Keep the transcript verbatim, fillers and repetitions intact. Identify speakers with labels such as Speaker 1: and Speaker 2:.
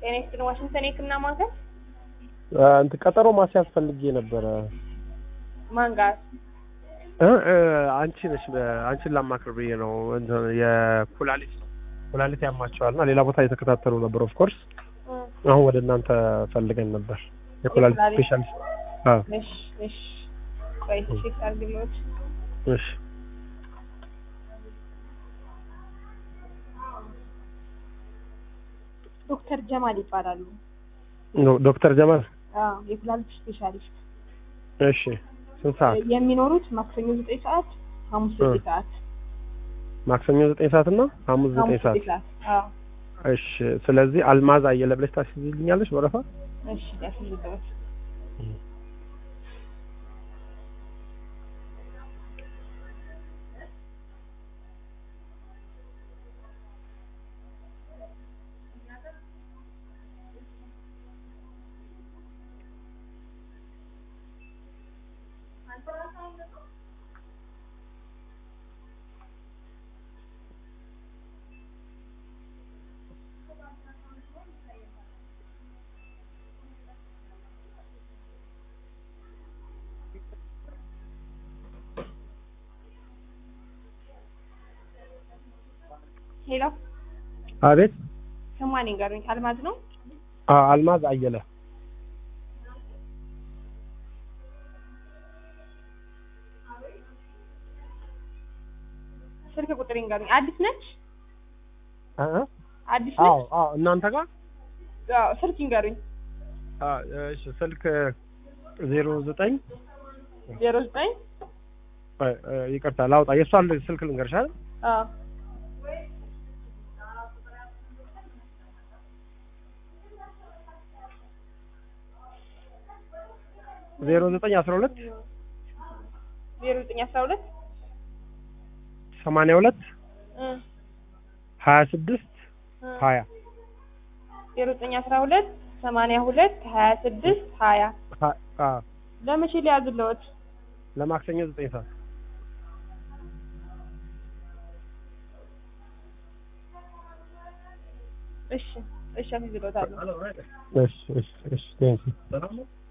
Speaker 1: ጤና ዋሽንግተን የክምና ማዕከል
Speaker 2: አንተ ቀጠሮ ማስያዝ ፈልጌ ነበር።
Speaker 1: ማን ጋር?
Speaker 2: እ አንቺ ነሽ አንቺን ላማክር ብዬ ነው። የኩላሊት ኩላሊት ያማቸዋልና ሌላ ቦታ እየተከታተሉ ነበር። ኦፍ ኮርስ አሁን ወደ እናንተ ፈልገን ነበር የኩላሊት ስፔሻሊስት። አዎ
Speaker 1: እሺ እሺ ቆይ ቼክ አድርግልዎት።
Speaker 2: እሺ
Speaker 1: ዶክተር ጀማል ይባላሉ።
Speaker 2: ዶክተር ጀማል?
Speaker 1: አዎ የኩላሊት ስፔሻሊስት።
Speaker 2: እሺ ስንት ሰዓት?
Speaker 1: የሚኖሩት ማክሰኞ ዘጠኝ ሰዓት ሐሙስ ዘጠኝ ሰዓት።
Speaker 2: ማክሰኞ ዘጠኝ ሰዓት እና ሐሙስ ዘጠኝ ሰዓት።
Speaker 1: አዎ
Speaker 2: እሺ ስለዚህ አልማዝ አየለ ብለሽ ታስይዝልኛለሽ ወረፋ?
Speaker 1: እሺ ያስይዝልዎት። ሄሎ
Speaker 2: አቤት።
Speaker 1: ሰማኒ ጋርኝ አልማዝ ነው?
Speaker 2: አዎ አልማዝ አየለ።
Speaker 1: ስልክ ቁጥሬን ጋርኝ አዲስ ነች?
Speaker 2: አ
Speaker 1: አዲስ ነች?
Speaker 2: አዎ አዎ እናንተ ጋር?
Speaker 1: አዎ ስልክ ይንገሩኝ።
Speaker 2: አዎ እሺ ስልክ ዜሮ ዘጠኝ
Speaker 1: ዜሮ ዘጠኝ
Speaker 2: ይቅርታ ላውጣ የሷን ስልክ ልንገርሽ አይደል?
Speaker 1: አዎ
Speaker 2: ዜሮ ዘጠኝ አስራ ሁለት
Speaker 1: ዜሮ ዘጠኝ አስራ ሁለት
Speaker 2: ሰማንያ ሁለት
Speaker 1: እ
Speaker 2: ሀያ ስድስት ሀያ
Speaker 1: ዜሮ ዘጠኝ አስራ ሁለት ሰማንያ ሁለት ሀያ ስድስት ሀያ
Speaker 2: አ
Speaker 1: ለመቼ ሊያዝልዎት?
Speaker 2: ለማክሰኞ ዘጠኝ ሰዓት።
Speaker 1: እሺ እሺ አስይዝልዎታለሁ።
Speaker 2: እሺ እሺ እሺ ቴንክ ዩ